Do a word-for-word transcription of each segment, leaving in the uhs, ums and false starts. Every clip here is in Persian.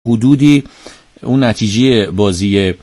حدودی اون نتیجه بازی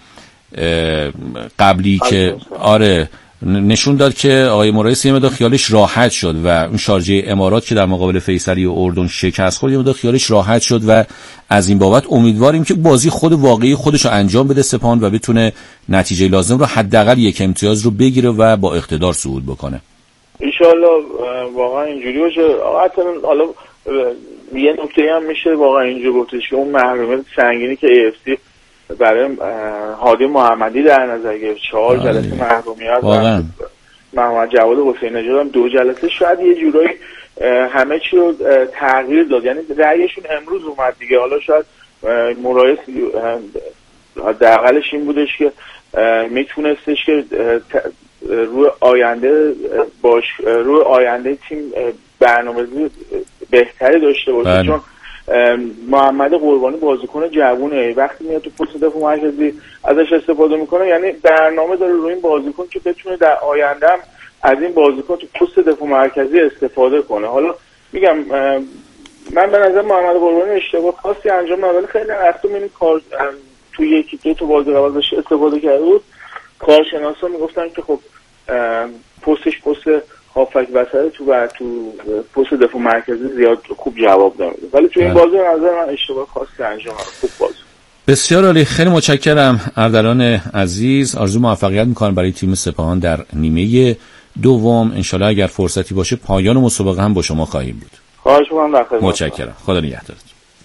قبلی که آره نشون داد که آقای مرایس یه مقدار خیالش راحت شد و اون شارژه امارات که در مقابل فیصلی و اردن شکست خورد یه مقدار خیالش راحت شد و از این بابت امیدواریم که بازی خود واقعی خودش رو انجام بده سپاهان و بتونه نتیجه لازم رو حداقل یک امتیاز رو بگیره و با اقتدار صعود بکنه. ان شاء الله واقعا اینجوری باشه. حتی حالا یه نکته هم میشه واقعا اینجوری گفتش که اون محرومیت سنگینی که ای اف سی برای هادی محمدی در نظر گرفت، چهار جلسه محرومیت واقعا محمد جواد حسین نژاد هم دو جلسه، شاید یه جورایی همه چی رو تغییر داد. یعنی رأیشون امروز اومد دیگه. حالا شاید مرایس حداقلش این بودش که میتونستش که روی آینده باش روی آینده تیم برنامه‌ریزی بهتری داشته باشه. بله. چون محمد قربانی بازیکن جوونه، وقتی میاد تو پست دفاع مرکزی ازش استفاده میکنه، یعنی برنامه داره روی این بازیکن که بتونه در آینده هم از این بازیکن تو پست دفاع مرکزی استفاده کنه. حالا میگم من به نظر محمد قربانی اشتباه خاصی انجام نداد، خیلی وقتا میبینی کار تو یکی دو تا بازی قبل ازش استفاده کرده بود، کارشناسا میگفتن که خب پستش پست هافک وسط تو و تو پست دفاع مرکزی زیاد خوب جواب نمیده، ولی تو این بازی به نظر من اشتباه خاصی انجام نداد. خوب بازی. بسیار عالی، خیلی متشکرم اردلان عزیز. آرزو موفقیت میکنم برای تیم سپاهان در نیمه دوم. انشالله اگر فرصتی باشه پایان مسابقه هم با شما خواهیم بود. خواهش می‌کنم. در خدمت. متشکرم. خدا نگهدارت.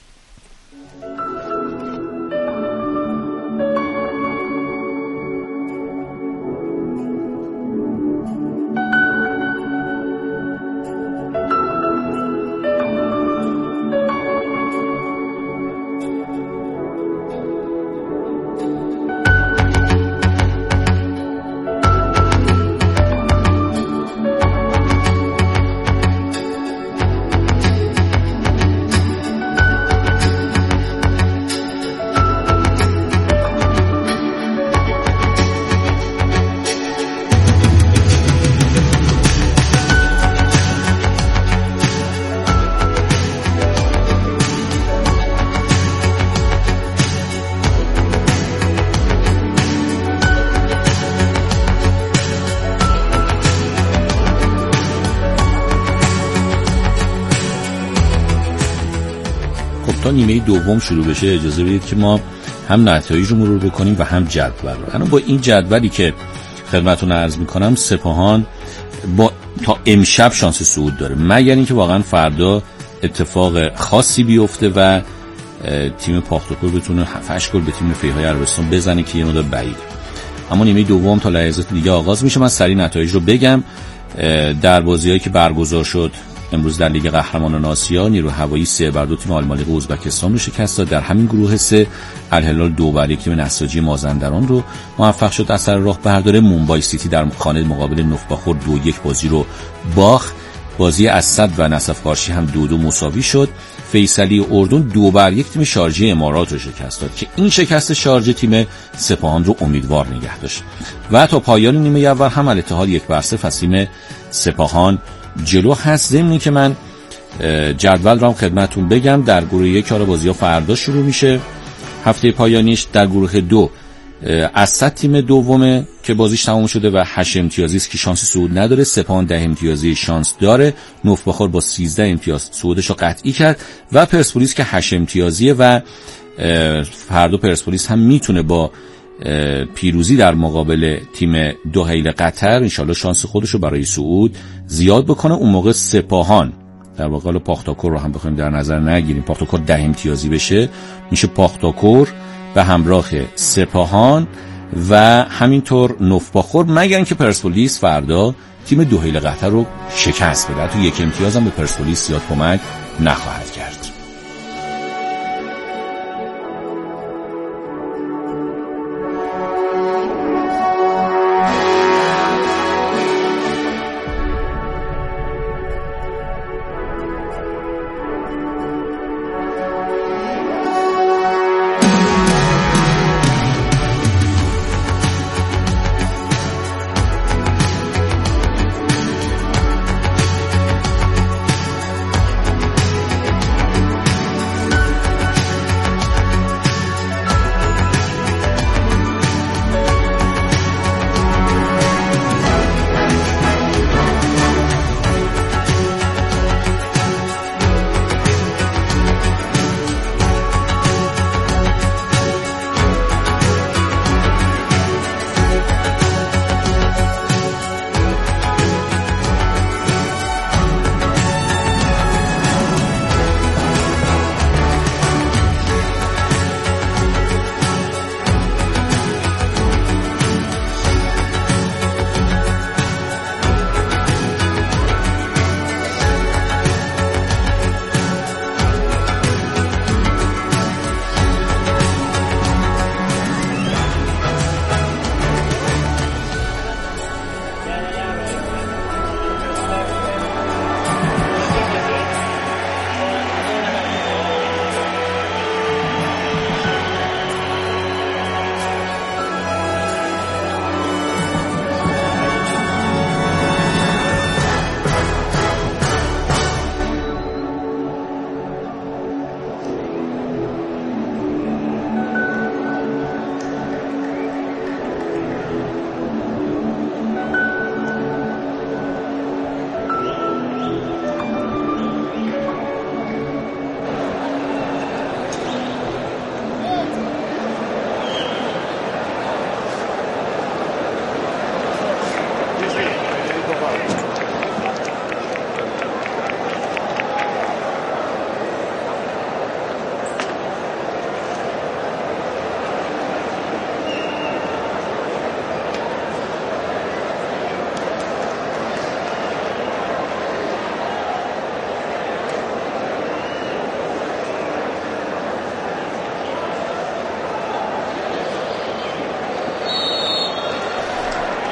تا نیمه دوم شروع بشه اجازه بدید که ما هم نتایج رو مرور بکنیم و هم جدول رو. انا با این جدولی که خدمتتون عرض میکنم سپاهان با تا امشب شانس صعود داره، مگر اینکه واقعا فردا اتفاق خاصی بیفته و تیم پاختوکور بتونه هفت هشت گل به تیم فیهای عربستان بزنه که یه مقدار بعیده. اما نیمه دوم تا لحظات دیگه آغاز میشه. من سریع نتایج رو بگم. در بازیایی که برگزار شد امروز در لیگ قهرمانان آسیا نیرو هوایی سه بر دو تیم آلمالق ازبکستان رو شکست داد. در همین گروه سه الهلال دو بر یک تیم نساجی مازندران رو موفق شد از سر راه برداره. مومبای سیتی در خانه مقابل نوفباخور دو یک بازی رو باخت. بازی اسد و نصف کارشی هم دو دو مساوی شد. فیصلی اردن دو بر یک تیم شارجه امارات رو شکست داد که این شکست شارجه تیم سپاهان رو امیدوار نگه داشت و تا پایان نیمه اول هم الاتحاد یک بر صفر از تیم سپاهان جلو هست. ضمن که من جدول رو هم خدمتتون بگم. در گروه یک کار بازی‌ها فردا شروع میشه، هفته پایانیش. در گروه دو اسد تیم دومه که بازیش تمام شده و هشت امتیازی است که شانسی صعود نداره. سپاهان ده امتیازی شانس داره. نوفباخور با سیزده امتیاز صعودش رو قطعی کرد و پرسپولیس که هشت امتیازیه و فردا پرسپولیس هم میتونه با پیروزی در مقابل تیم دوحیل قطر انشالله شانس خودش رو برای صعود زیاد بکنه. اون موقع سپاهان در واقع پاختاکور رو هم بخوایم در نظر نگیریم، پاختاکور ده امتیازی بشه، میشه پاختاکور به همراه سپاهان و همینطور نوفباخور، مگر اینکه پرسپولیس فردا تیم دوحیل قطر رو شکست بده. تو یک امتیاز هم به پرسپولیس زیاد کمک نخواهد کرد.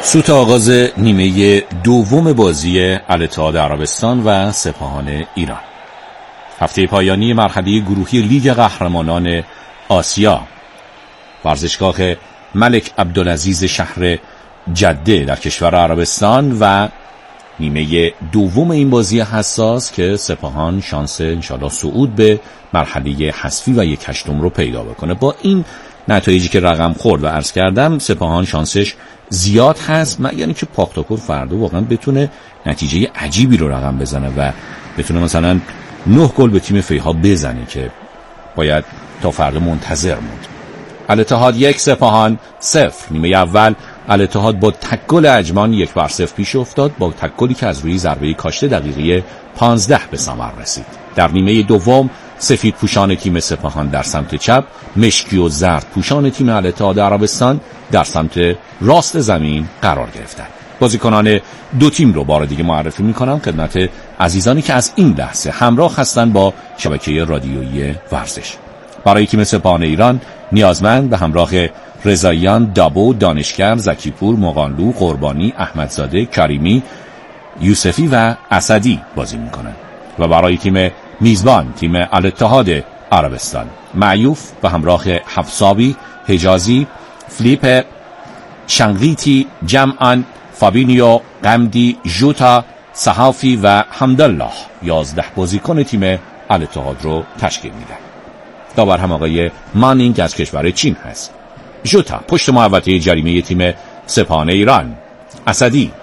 سوت آغاز نیمه دوم بازی الاتحاد عربستان و سپاهان ایران، هفته پایانی مرحله گروهی لیگ قهرمانان آسیا، ورزشگاه ملک عبدالعزیز شهر جده در کشور عربستان و نیمه دوم این بازی حساس که سپاهان شانس انشالله صعود به مرحله حذفی و یک هشتم رو پیدا بکنه. با این نتایجی که رقم خورد و عرض کردم سپاهان شانسش زیاد هست، یعنی که پاختاکور فردا واقعا بتونه نتیجه عجیبی رو رقم بزنه و بتونه مثلا نه گل به تیم فیها بزنه که باید تا فردا منتظر موند. الاتحاد یک سپاهان صفر. نیمه اول الاتحاد با تک گل اجمان یک بر صفر پیش افتاد، با تک گلی که از روی ضربه کاشته دقیقه پانزده به ثمر رسید. در نیمه دوم سفید پوشان تیم سپاهان در سمت چپ، مشکی و زرد پوشان تیم الاتحاد عربستان در سمت راست زمین قرار گرفتند. بازیکنان دو تیم رو بار دیگه معرفی میکنم خدمت عزیزانی که از این لحظه همراه هستند با شبکه رادیویی ورزش. برای تیم سپاهان ایران نیازمند به همراه رضاییان، دابو، دانشگر، زکیپور، مقانلو، قربانی، احمدزاده، کریمی، یوسفی و اسدی بازی میکنند و برای تیم میزبان تیم الاتحاد عربستان معیوف به همراه حفصاوی، حجازی، فلیپ، شنقیتی، جمعان، فابینیو، قمدی، ژوتا، صحافی و حمدالله یازده بازیکن تیم الاتحاد رو تشکیل میدن. داور هم آقای مانینگ از کشور چین هست. ژوتا پشت محوطه جریمه تیم سپاهان ایران، اسدی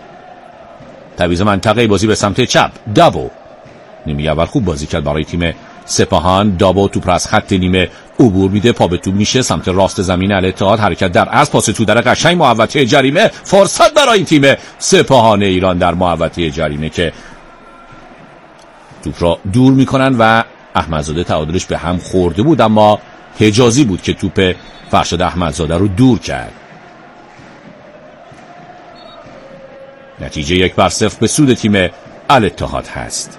تعویض منطقه بازی به سمت چپ، دابو نیمه اول خوب بازی کرد برای تیم سپاهان. دابو توپ را از خط نیمه عبور میده، پا به توپ میشه سمت راست زمین الاتحاد، حرکت در عرض، پاس تو در قشنگ محوطه جریمه، فرصت برای این تیم سپاهان ایران در محوطه جریمه که توپ را دور میکنن و احمدزاده تعادلش به هم خورده بود، اما حجازی بود که توپ فرشاد احمدزاده رو دور کرد. نتیجه یک بر صفر به سود تیم الاتحاد هست.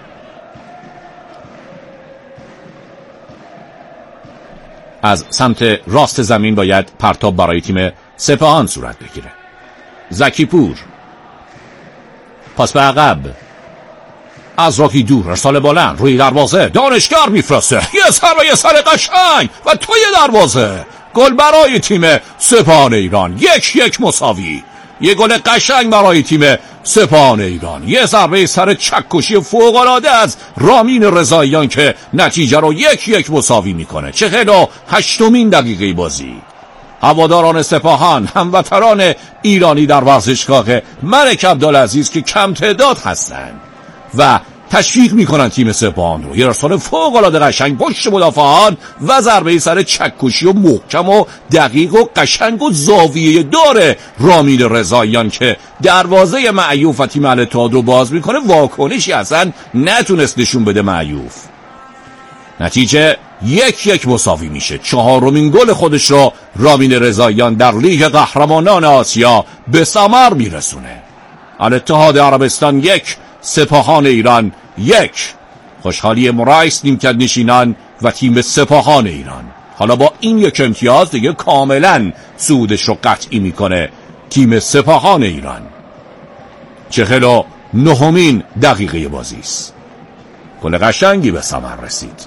از سمت راست زمین باید پرتاب برای تیم سپاهان صورت بگیره. زکیپور پاس به عقب از راهی دور، ارسال بلند روی دروازه، دانشگر میفرسته، یه سر یه سر قشنگ و توی دروازه، گل برای تیم سپاهان ایران. یک یک مساوی، یه گل قشنگ برای تیم سپاهان ایران. یه ضربه سر چکشی فوق‌العاده از رامین رضاییان که نتیجه رو یک یک مساوی میکنه. چهل و هشتمین دقیقه بازی. هواداران سپاهان، هموطنان ایرانی در ورزشگاه ملک عبدالعزیز که کم تعداد هستند و تشویق میکنن تیم سپاهان رو، یه ارسال فوق‌العاده قشنگ پشت مدافعان و ضربه سر چکشی و محکم و دقیق و قشنگ و زاویه داره رامین رضاییان که دروازه معیوف و تیم الاتحاد رو باز میکنه. واکنشی اصلا نتونست نشون بده معیوف. نتیجه یک یک مساوی میشه. چهارمین گل خودش رو رامین رضاییان در لیگ قهرمانان آسیا به ثمر میرسونه. الاتحاد عربستان یک، سپاهان ایران یک. خوشحالی مرایس نیمکت نشینان و تیم سپاهان ایران. حالا با این یک امتیاز دیگه کاملا صعودش رو قطعی میکنه تیم سپاهان ایران. چهل و نهمین دقیقه بازی است. گل قشنگی به ثمر رسید.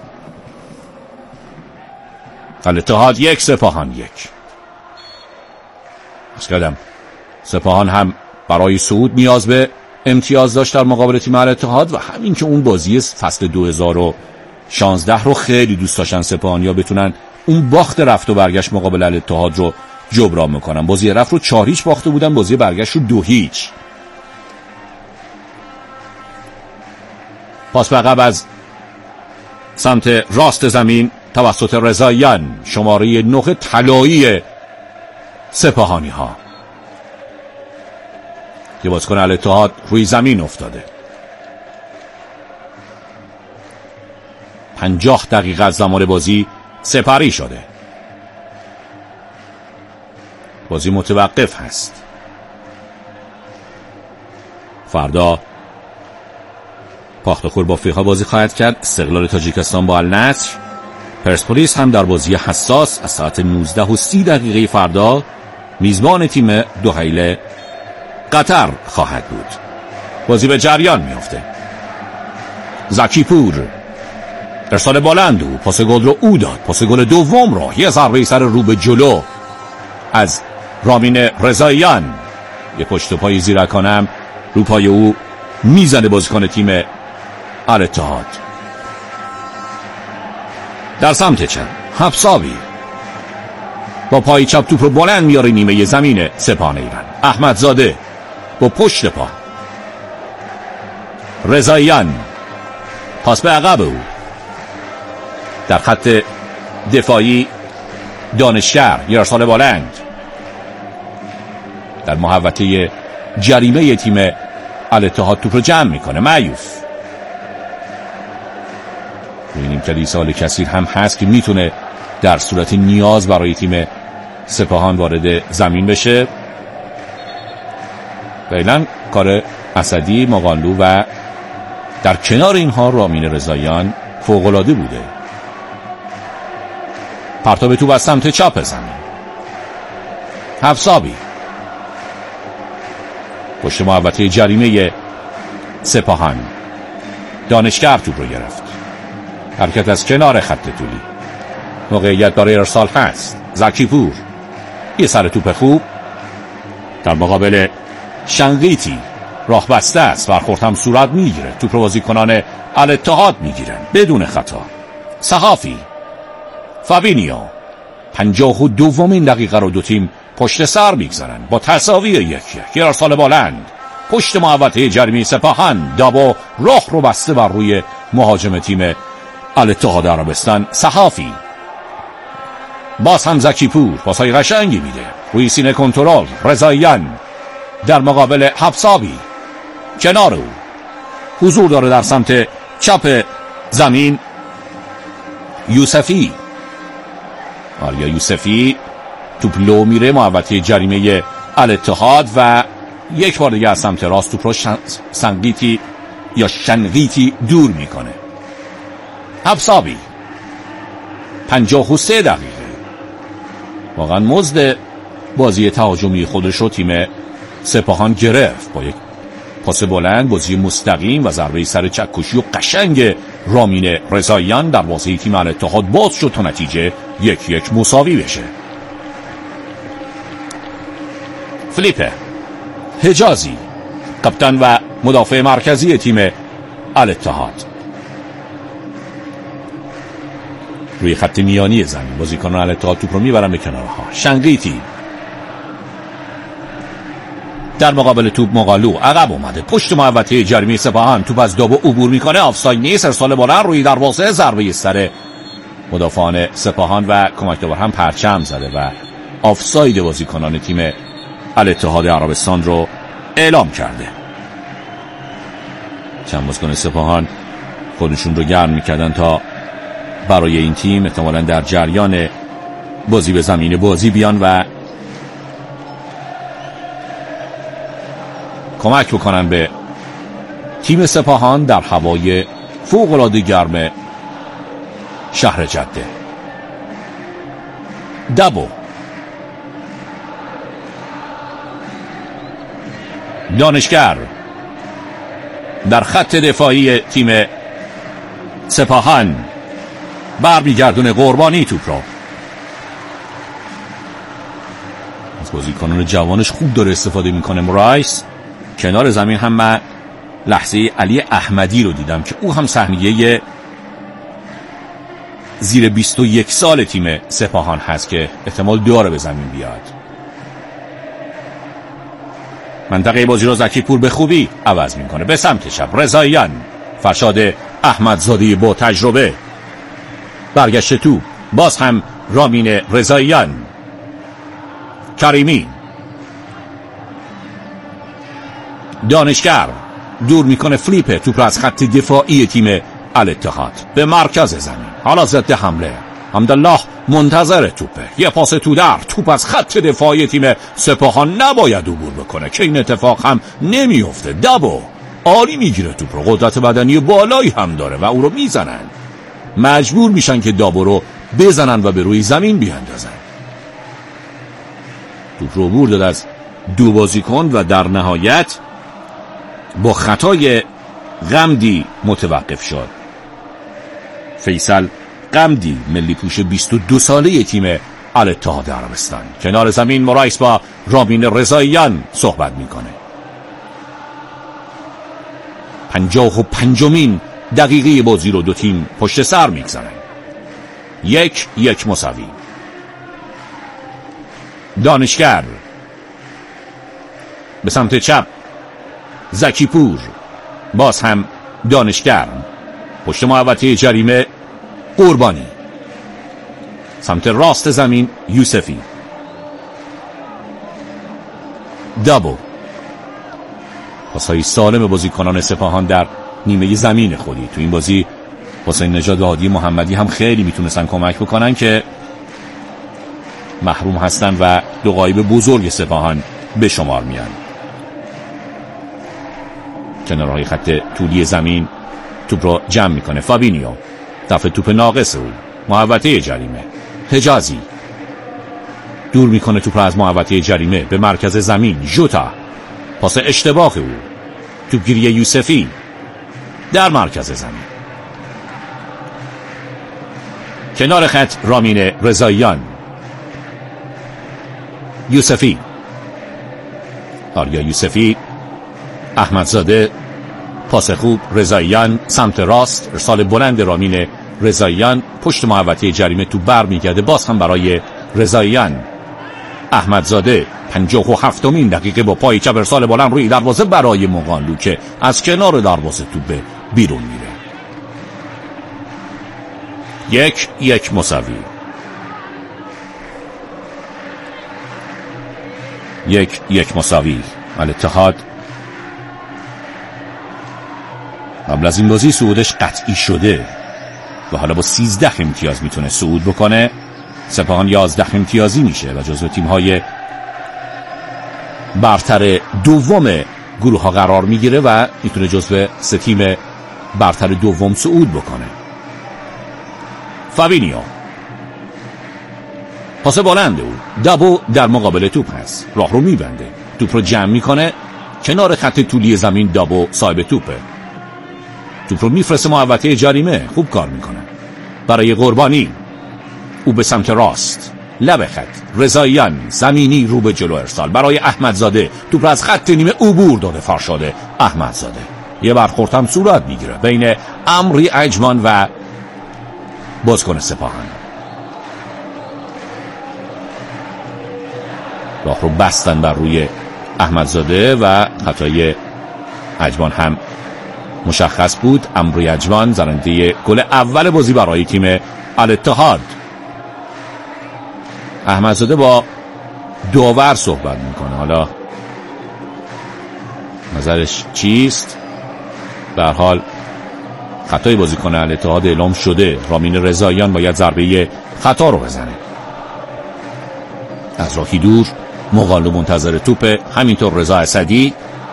الاتحاد یک، سپاهان یک. از کردم سپاهان هم برای صعود نیاز به امتیاز داشت در مقابل تیم الاتحاد و همین که اون بازی فصل دو هزار و شانزده رو خیلی دوست داشتن سپاهانیا بتونن اون باخت رفت و برگشت مقابل الاتحاد رو جبران میکنن. بازی رفت رو چهار هیچ باخته بودن، بازی برگشت رو دو هیچ. پاس به عقب از سمت راست زمین توسط رضاییان، شماره نه طلایی سپاهانی ها. یه بازیکن الاتحاد روی زمین افتاده. پنجاه دقیقه از زمان بازی سپری شده. بازی متوقف هست. فردا پاختاکور با فیها بازی خواهد کرد. استقلال تاجیکستان با النصر. پرسپولیس هم در بازی حساس از ساعت نوزده و سی دقیقه فردا میزبان تیم دحیل قطر خواهد بود. بازی به جریان میفته. زکی پور ارسال بلند و پاس گل رو او داد. پاس گل دوم رو یه ضربه سر رو به جلو از رامین رضاییان، یه پشت پای زیرکانم رو پای او میزنه بازیکن تیم الاتحاد. در سمت چپ حفصابی با پای چپ توپ رو بلند میاره نیمه زمین سپاهان ایران. احمدزاده با پشت پا، رضاییان پاس به عقب او، در خط دفاعی دانشگر یه ارسال بلند در محوطه جریمه تیم الاتحاد توپ رو جمع میکنه. معیوف ببینیم که سال کثیر هم هست که میتونه در صورت نیاز برای تیم سپاهان وارد زمین بشه. فعلا کار اسدی، مقانلو و در کنار اینها رامین رضاییان فوق‌العاده بوده. پرتاب توپ از سمت چپ زمین، حفصابی پشت محوطه جریمه سپاهان، دانشگر توپ رو گرفت. حرکت از کنار خط طولی، موقعیت برای ارسال هست. زکی پور یه سر توپ خوب در مقابل شنقیطی، راه بسته است، برخورد هم صورت میگیره. توپ رو بازیکنان الاتحاد میگیرن بدون خطا. صحافی، فابینیو پنجاه و دومین دقیقه رو دو تیم پشت سر میگذارن با تساوی یک یک. یه ارسال بلند پشت محوطه جریمه سپاهان، دابا راه رو بسته بر روی مهاجم تیم الاتحاد عربستان صحافی. باز هم زکی پور پاسای قشنگی میده روی سینه کنترل. رضاییان در مقابل حفصابی، کنار او حضور داره در سمت چپ زمین یوسفی. آریا یوسفی توپ لو میره محوطه جریمه الاتحاد و یک بار دیگه از سمت راست توپ رو سنگیتی یا شنقیتی دور میکنه. حفصابی پنجاه و سه دقیقه واقعا مزد بازی تهاجمی خودش رو تیم سپاهان گرفت با یک پاس بلند، بازی مستقیم و ضربه سر چکشی و قشنگ رامین رضاییان در بازی تیم الاتحاد باز شد تا نتیجه یک یک مساوی بشه. فلیپه حجازی کاپیتان و مدافع مرکزی تیم الاتحاد روی خط میانی زمین، بازیکنان الاتحاد توپ رو میبرن به کنارها. شنقیطی در مقابل توپ مقالو عقب اومده پشت محوطه جریمه سپاهان. توپ از دابو عبور میکنه، آفساید نیست. ارسال بلند روی دروازه، ضربه سر مدافعان سپاهان و کمک داور هم پرچم زده و آفساید بازیکنان تیم الاتحاد عربستان رو اعلام کرده. چند بازیکن سپاهان خودشون رو گرم میکردن تا برای این تیم احتمالاً در جریان بازی به زمین بازی بیان و کمک بکنن به تیم سپاهان در هوای فوق‌العاده گرم شهر جده. دبو دانشگر در خط دفاعی تیم سپاهان برمیگردونه قربانی توپ رو. از بازیکنان جوانش خوب داره استفاده میکنه. مرایس کنار زمین هم من لحظه علی احمدی رو دیدم که او هم سهمیه زیر بیست و یک سال تیم سپاهان هست که احتمال داره به زمین بیاد. منطقه بازی رو زکی پور به خوبی عوض میکنه به سمت چپ. رضاییان، فرشاد احمدزاده با تجربه، برگشت تو، باز هم رامین رضاییان. کریمی دانشگر دور میکنه فلیپ توپ از خط دفاعی تیم الاتحاد به مرکز زمین. حالا ضد حمله حمدالله منتظر توپه، یه پاس تو در، توپ از خط دفاعی تیم سپاهان نباید عبور بکنه که این اتفاق هم نمیفته. دبو عالی میگیره توپ رو، قدرت بدنی بالایی هم داره و او رو میزنن، مجبور میشن که دابو رو بزنن و به روی زمین بیاندازن. توپ رو عبور داد از دو بازیکن و در نهایت با خطای غمدی متوقف شد. فیصل غمدی، ملی پوش بیست و دو ساله تیم الاتحاد عربستان، کنار زمین مورایس با رامین رضاییان صحبت میکنه. پنجاه و پنجمین دقیقه بازی رو دو تیم پشت سر میگذارن. یک یک مساوی. دانشگر به سمت چپ، زکی پور، باز هم دانشگر، پشت محوطه جریمه قربانی، سمت راست زمین یوسفی، دابو. پاسهای سالم بازیکنان سپاهان در نیمه زمین خودی. تو این بازی حسین نژاد و هادی محمدی هم خیلی میتونستن کمک بکنن که محروم هستن و دو غایب بزرگ سپاهان به شمار میان. کنارهای خط طولی زمین توپ رو جمع میکنه فابینیو، دفع توپ ناقص او، محوطه جریمه، حجازی دور میکنه توپ رو از محوطه جریمه به مرکز زمین، ژوتا، پاس اشتباه او، توپگیری یوسفی در مرکز زمین. کنار خط رامین رضاییان، یوسفی، آریا یوسفی، احمدزاده، پاس خوب رضاییان سمت راست، ارسال بلند رامین رضاییان پشت محوطه جریمه، تو بر میگرده باز هم برای رضاییان. احمدزاده پنجاه و هفتمین دقیقه با پای چپ ارسال بلند روی دروازه برای مغانلو که از کنار دروازه توپ به بیرون میره. یک یک مساوی. یک یک مساوی. الاتحاد قبل از این بازی صعودش قطعی شده و حالا با سیزده امتیاز میتونه صعود بکنه. سپاهان یازده امتیازی میشه و جزو تیم‌های برتر دوم گروه ها قرار میگیره و میتونه جزو سه تیم برتر دوم صعود بکنه. فابینیو، پاس بلند او، دابو در مقابل توپ هست، راه رو میبنده، توپ رو جمع میکنه کنار خط طولی زمین. دابو صاحب توپه، توپ رو میفرسته محوطه جریمه، خوب کار میکنه برای قربانی. او به سمت راست، لب خط، رضاییان زمینی رو به جلو ارسال برای احمدزاده، توپ رو از خط نیمه عبور داده فرشاد احمدزاده. یه برخورد هم صورت میگیره بین امری اجمان و بازیکن سپاهان. راه رو بستن بر روی احمدزاده و خطای اجمان هم مشخص بود. امری اجمان زننده گل اول بازی برای تیم الاتحاد. احمدزاده با داور صحبت میکنه، حالا نظرش چیست؟ به هر حال خطای بازیکن الاتحاد اعلام شده. رامین رضاییان باید ضربه خطا رو بزنه. از راهی دور مغانلو منتظر توپ، همینطور رضا اسدی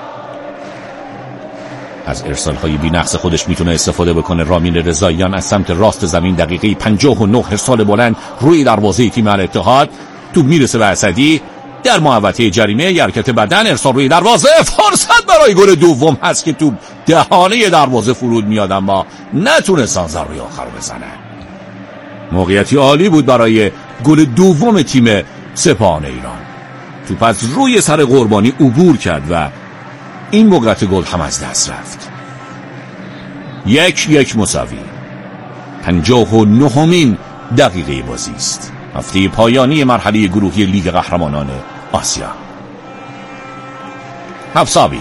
از ارسال‌های بی‌نقص خودش میتونه استفاده بکنه. رامین رضاییان از سمت راست زمین، دقیقه پنجاه و نه، ارسال بلند روی دروازه تیم الاتحاد، توپ میرسه به اسدی در محوطه جریمه، حرکت بدن، ارسال روی دروازه، فرصت برای گل دوم هست که توپ دهانه دروازه فرود میاد اما نتونستن ضربه آخر بزنه. موقعیتی عالی بود برای گل دوم تیم سپاهان ایران. توپ از روی سر قربانی عبور کرد و این موقعیت گل هم از دست رفت. یک یک مساوی. پنجاه و نهمین دقیقه بازی است. هفته پایانی مرحله گروهی لیگ قهرمانان آسیا. حفصابی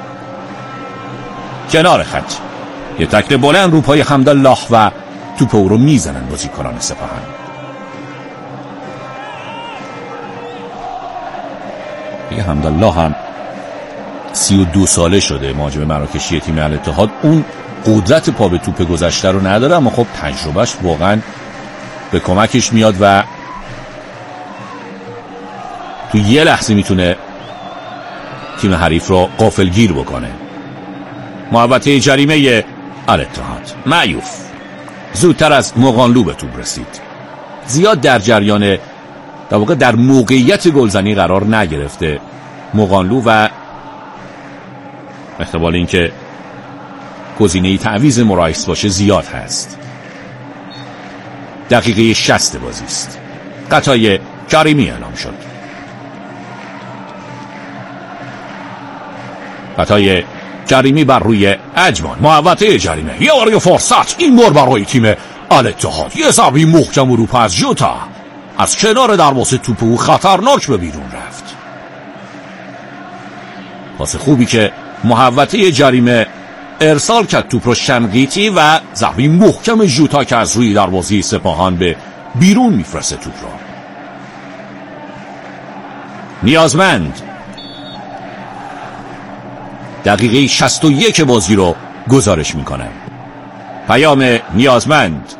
کنار خط، یه تکل بلند رو پای حمدالله و توپ او رو میزنن بازیکنان سپاهان. دیگه حمدالله هم سی و دو ساله شده، مهاجم مراکشی تیم الاتحاد. اون قدرت پا به توپ گذشته رو نداره اما خب تجربهش واقعا به کمکش میاد و تو یه لحظه میتونه تیم حریف رو غافلگیر بکنه. محوطه جریمه الاتحاد، معیوف زودتر از مغانلو به توپ رسید، زیاد در جریان در واقع در موقعیت گلزنی قرار نگرفته مغانلو و احتمال اینکه گزینه تعویض مورایس باشه زیاد هست. دقیقه شصت بازی است. خطای کریمی اعلام شد. خطای کریمی بر روی اجمان. محوطه جریمه. یه بار فرصت، این بار برای تیم الاتحاد. یه ضربه محکم رو پس جوتا از کنار دروازه توپو خطرناک به بیرون رفت. پاس خوبی که محوطه جریمه ارسال کرد توپ رو شنقیطی و ضربه محکم جوتا که از روی دروازه سپاهان به بیرون میفرسته توپ رو. نیازمند دقیقه شصت و یک بازی رو گزارش میکنه. پیام نیازمند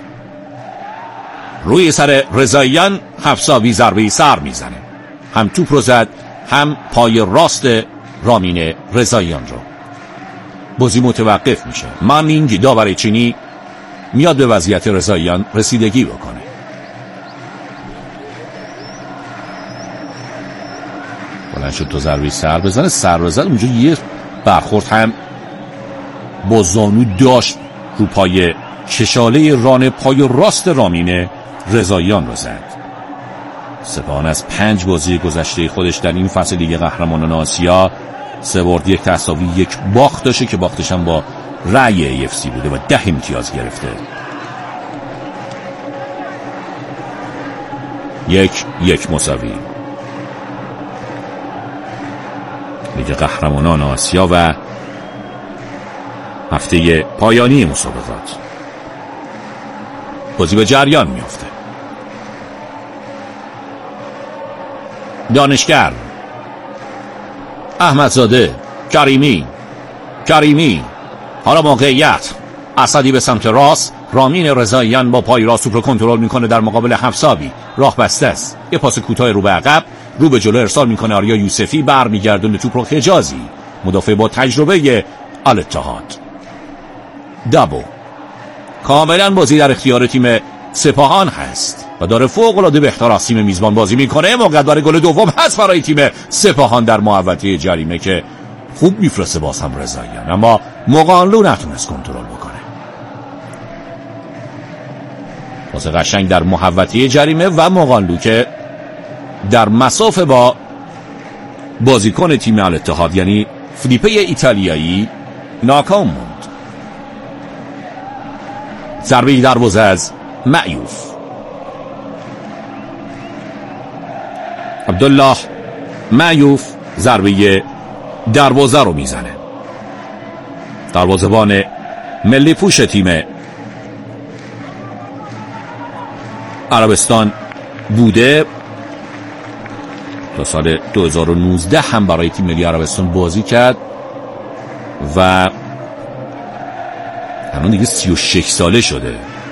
روی سر رضاییان حفصاوی ضربه سر میزنه. هم توپ رو زد هم پای راست رامین رضاییان رو. بازی متوقف میشه. مانینگ داور چینی میاد به وضعیت رضاییان رسیدگی بکنه. بلند شد تو ضربه سر بزنه. سر رو زد. اونجا یه برخورد هم با زانو داشت رو پای کشاله ران پای راست رامین رضاییان رو زد. سپاهان از پنج بازی گذشته خودش در این فصل لیگ قهرمانان آسیا سه برد یک تساوی یک باخت داشته که باختش هم با رأی ای اف سی بوده و ده امتیاز گرفته. یک یک مساوی. لیگ قهرمانان آسیا و هفته پایانی مسابقات. بازی به جریان میافته. دانشگر احمدزاده کریمی کریمی حالا موقعیت اسدی به سمت راست. رامین رضاییان با پای راست توپ رو کنترل میکنه در مقابل حفصاوی. راه بسته است. یه پاس کوتاه رو به عقب رو به جلو ارسال میکنه. آریا یوسفی برمیگردونه توپ رو. حجازی مدافع با تجربه الاتحاد. دابو کاملا بازی در اختیار تیم سپاهان هست و داره فوق العاده بهتر از تیم میزبان بازی میکنه. موقع برای گل دوم هست برای تیم سپاهان در محوطه جریمه که خوب میفرسته باز هم رضاییان، اما مغانلو نتونست کنترل بکنه. باز قشنگ در محوطه جریمه و مغانلو که در مسافه با بازیکن تیم الاتحاد یعنی فلیپه ایتالیایی ناکام موند. ضربه دروازه از معیوف. عبدالله معیوف ضربه دروازه رو میزنه. دروازه‌بان ملی پوش تیم عربستان بوده. تا سال دو هزار و نوزده هم برای تیم ملی عربستان بازی کرد و الان دیگه سی و شش ساله شده.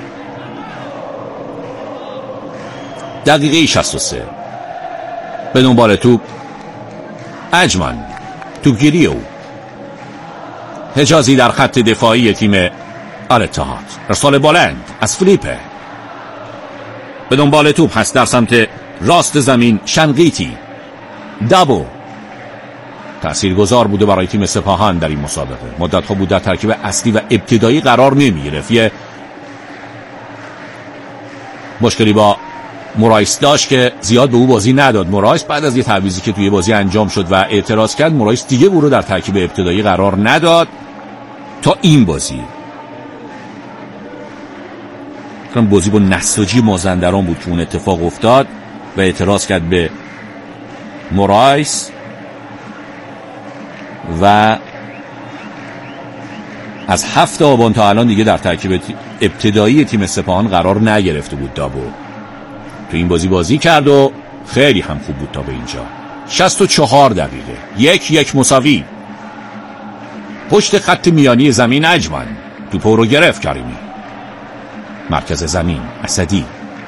دقیقه شصت و سه به دنبال توپ اجمان. توپگیری او حجازی در خط دفاعی تیم الاتحاد. ارسال بلند از فلیپه. به دنبال توپ هست در سمت راست زمین شنقیطی. دابو تأثیرگذار بوده برای تیم سپاهان در این مسابقه. مدت‌ها بود در ترکیب اصلی و ابتدایی قرار نمی‌گرفت. یه مشکلی با مورایس داشت که زیاد به او بازی نداد. مورایس بعد از یه تعویضی که توی بازی انجام شد و اعتراض کرد، مورایس دیگه او رو در ترکیب ابتدایی قرار نداد تا این بازی. کنم بازی با نساجی مازندران بود که اون اتفاق افتاد و اعتراض کرد به مورایس و از هفت آبان تا الان دیگه در ترکیب ابتدایی تیم سپاهان قرار نگرفته بود. دابو تو این بازی بازی کرد و خیلی هم خوب بود تا به اینجا. شصت و چهار دقیقه یک یک مساوی. پشت خط میانی زمین اجمان توپو رو گرفت کریمی. مرکز زمین اسدی.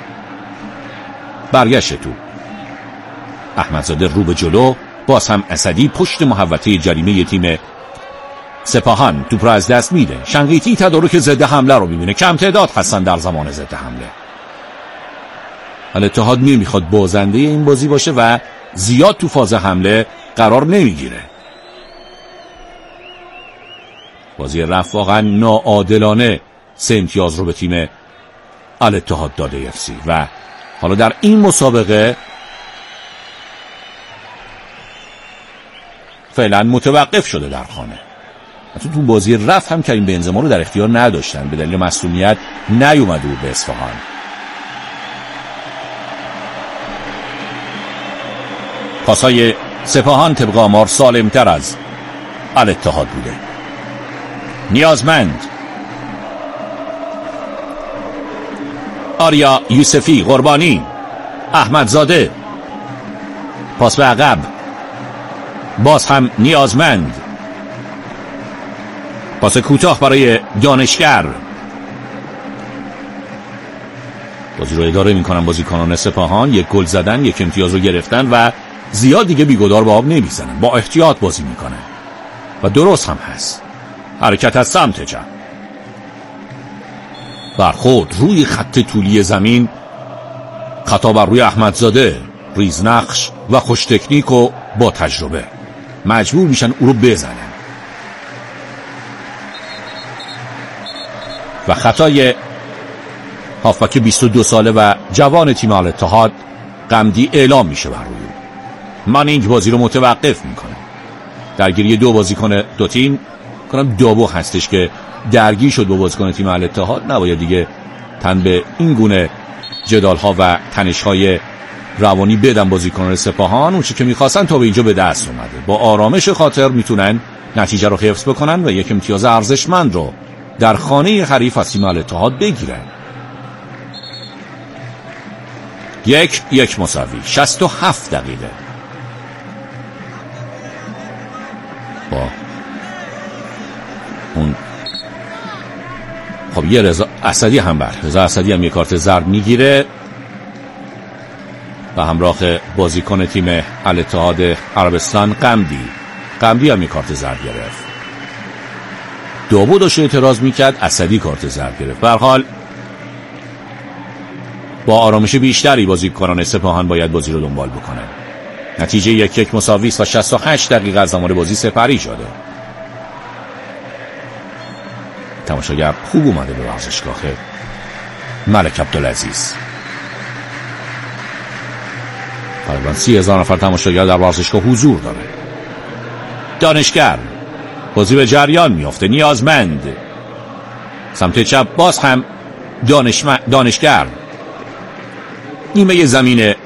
برگشت تو احمدزاده رو به جلو. باز هم اسدی پشت محوطه جریمه تیم سپاهان توپ رو از دست میده. شنقیطی تدارک ضد حمله رو میبینه. کم تعداد هستن در زمان ضد حمله. الاتحاد نمیخواد بازنده این بازی باشه و زیاد تو فاز حمله قرار نمیگیره. بازی رفت واقعا ناعادلانه سه امتیاز رو به تیم الاتحاد داده اف سی و حالا در این مسابقه فعلا متوقف شده در خانه. حتی تو بازی رفت هم کریم بنزما رو در اختیار نداشتن، به دلیل مصونیت نیومد بود به اصفهان. پاسای سپاهان طبق آمار سالمتر از الاتحاد بوده. نیازمند، آریا یوسفی، قربانی، احمدزاده، پاس به عقب، باز هم نیازمند، پاس کوتاه برای دانشگر. بازی رو اداره میکنن بازیکنان سپاهان، یک گل زدن، یک امتیاز رو گرفتن و زیاد دیگه بیگدار به آب نمیزنن، با احتیاط بازی میکنن و درست هم هست. حرکت از سمت چپ، برخورد روی خط طولی زمین، خطا بر روی احمدزاده، ریزنقش و خوش تکنیک و با تجربه مجبور میشن او رو بزنن و خطای هافبک بیست و دو ساله و جوان تیم الاتحاد غمدی اعلام میشه بر روی او. مانینگ بازی رو متوقف میکنه. درگیری دو بازیکن دو تیم کنم دابو هستش که درگیر شد با بازیکن تیم الاتحاد. نباید دیگه تن به این گونه جدال ها و تنش های روانی بدن بازیکنان سپاهان. اون چی که میخواستن تا به اینجا به دست اومده. با آرامش خاطر میتونن نتیجه رو حفظ بکنن و یک امتیاز ارزشمند رو در خانه حریف از تیم الاتحاد بگیرن. یک یک مساوی، شصت و هفت دقیقه. با اون خب یه رضا اسدی هم بر رضا اسدی هم یه کارت زرد میگیره و همراه بازیکن تیم الاتحاد عربستان قمدی قمدی هم یه کارت زرد گرفت. داوود داشت اعتراض میکرد، اسدی کارت زرد گرفت. به هر حال با آرامش بیشتری بازیکنان سپاهان باید بازی رو دنبال بکنن. نتیجه یک یک مساوی است و شصت و هشت دقیقه از زمان بازی سپری شده. تماشاگر خوب اومده به ورزشگاه ملک عبدالعزیز. تقریبا سی هزار نفر تماشاگر در ورزشگاه حضور داره. دانشگر، بازی به جریان میافته. نیازمند سمت چپ، باز هم دانشم... دانشگر نیمه زمین